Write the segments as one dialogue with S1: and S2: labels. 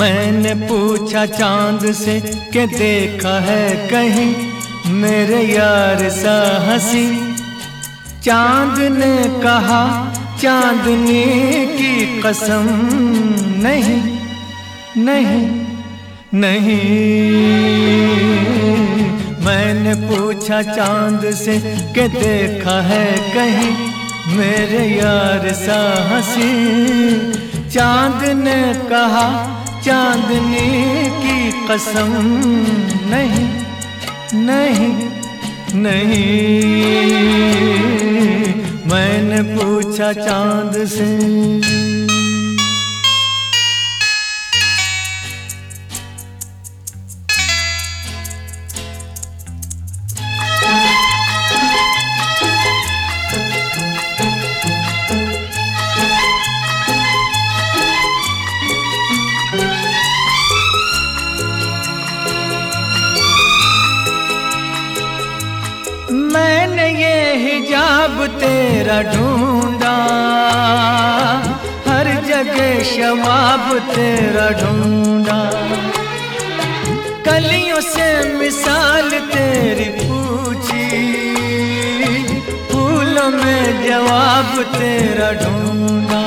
S1: मैंने पूछा चांद से कि देखा है कहीं मेरे यार सा हंसी। चांद ने कहा चांदनी की कसम नहीं नहीं नहीं। मैंने पूछा चांद से कि देखा है कहीं मेरे यार सा हंसी। चांद ने कहा चांदनी की कसम नहीं नहीं नहीं। मैंने पूछा चांद से। मैंने ये हिजाब तेरा ढूंढा, हर जगह शवाब तेरा ढूंढा। कलियों से मिसाल तेरी पूछी, फूलों में जवाब तेरा ढूंढा।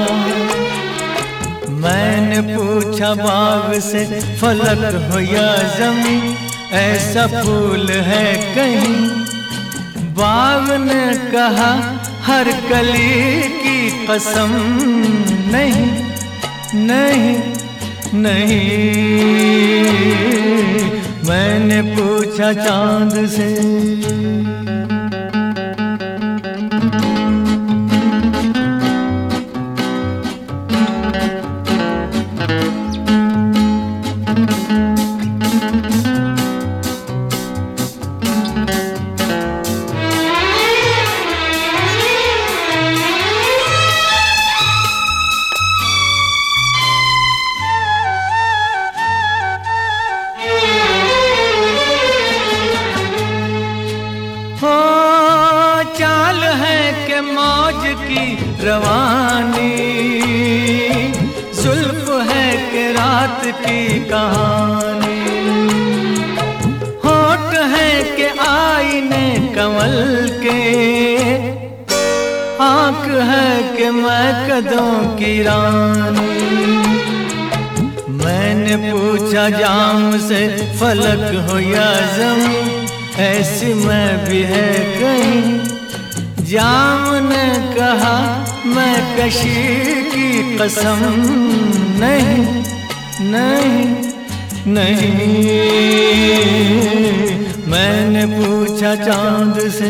S1: मैंने पूछा बाग से फलक हो या ज़मीं, ऐसा फूल है कहीं। बाग ने कहा हर कली की कसम नहीं नहीं नहीं। मैंने पूछा चांद से। चाल है कि मौज की रवानी, जुल्फ है कि रात की कहानी। होठ है कि आईने कमल के, आँख है कि मैं कदों की रानी। मैंने पूछा जाम से फलक हो या ज़मीं, ऐसी मैं भी है कहीं। जाम ने कहा मैं कशी की कसम नहीं नहीं नहीं। मैंने पूछा चांद से।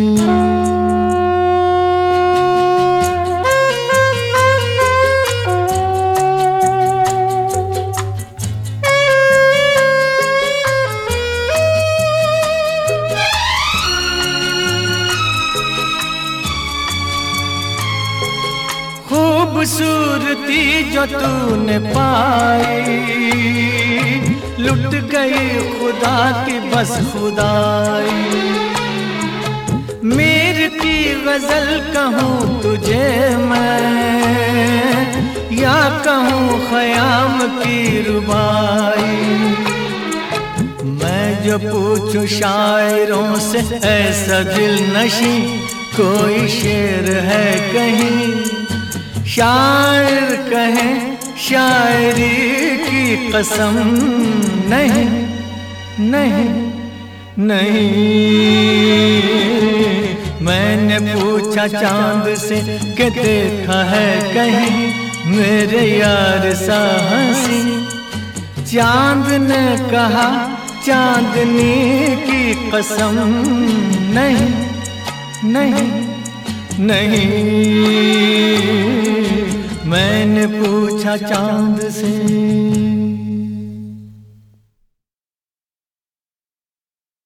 S1: खूबसूरती जो तूने पाई, लुट गई खुदा की बस खुदाई। मीर की गजल कहूँ तुझे मैं, या कहूँ ख़याम की रुबाई। मैं जो पूछूं शायरों से ऐसा दिल नशी, कोई शेर है कहीं। शायर कहे शायरी की कसम नहीं नहीं नहीं। मैंने पूछा चांद से कि देखा है कहीं मेरे यार सा हंसी। चांद ने कहा चांदनी की कसम नहीं नहीं नहीं। मैंने पूछा चांद से।